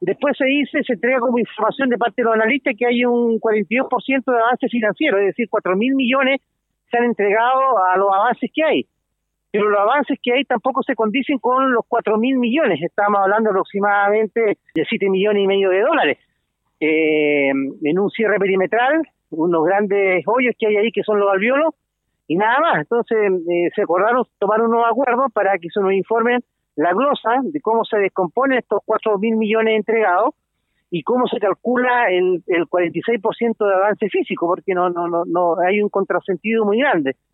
Después se entrega como información de parte de los analistas que hay un 42% de avance financiero, es decir, 4.000 millones se han entregado a los avances que hay. Pero los avances que hay tampoco se condicen con los 4.000 millones, estamos hablando aproximadamente de 7,5 millones de dólares. En un cierre perimetral, unos grandes hoyos que hay ahí que son los alvéolos, y nada más. Entonces se acordaron tomar unos acuerdos para que se nos informen la glosa de cómo se descomponen estos 4.000 millones entregados y cómo se calcula el 46% de avance físico, porque no hay un contrasentido muy grande.